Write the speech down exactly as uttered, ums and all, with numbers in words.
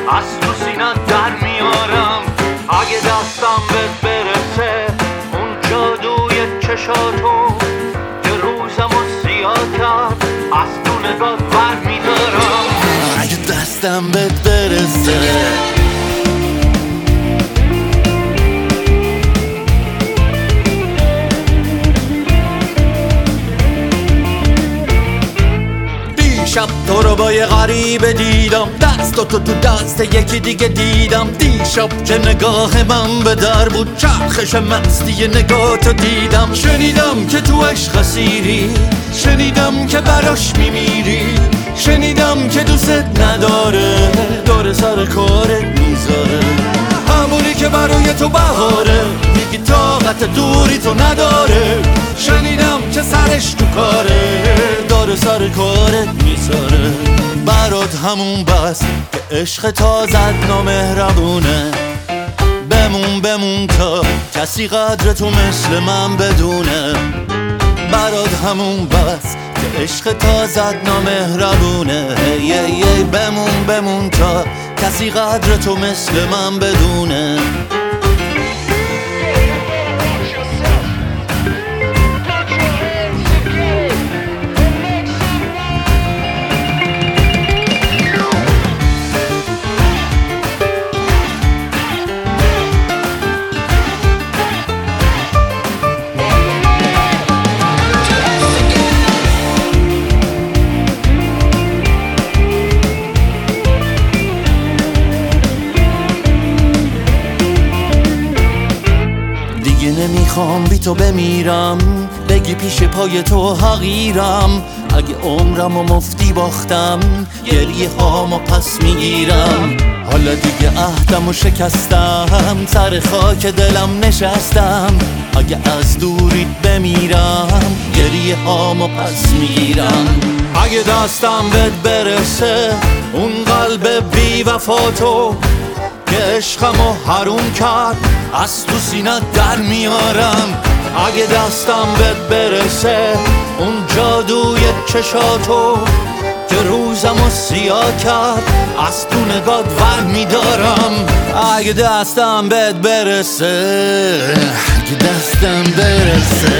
از تو سینه در میارم. اگه دستم بهت برسه اون جادوی چشاتو که روزمو سیاه کرد از تو نگات بر میدارم. اگه دستم بهت برسه شب تو رو با یه غریبه دیدم، دست تو تو دست یکی دیگه دیدم. دیشب که نگاه من به در بود، چرخش مستی نگاه تو دیدم. شنیدم که تو عشق اسیری، شنیدم که براش میمیری، شنیدم که دوست نداره، داره سر کارت میذاره. همونی که برای تو بهاره، میگی طاقت دوری تو نداره. شنیدم که سرش تو کاره، داره سر کارت میذاره. برات همون بس که عشق تازت نامهربونه. بمون بمون تا کسی قدر تو مثل من بدونه. برات همون بس که عشق تازت نامهربونه. یه یه بمون بمون تا کسی قدر تو مثل من بدونه. نمیخوام بی تو بمیرم، بگی پیش پای تو حقیرم. اگه عمرم و مفتی باختم، گریه هامو پس میگیرم. حالا دیگه عهدم و شکستم، سر خاک دلم نشستم. اگه از دوریت بمیرم، گریه هامو پس میگیرم. اگه دستم بهت برسه اون قلب بی وفاتو که عشقمو حروم کرد، از تو سینه در میارم. اگه دستم بهت برسه اون جادوی چشاتو که روزمو سیاه کرد، از تو نگات ور میدارم. اگه دستم بهت برسه، اگه دستم برسه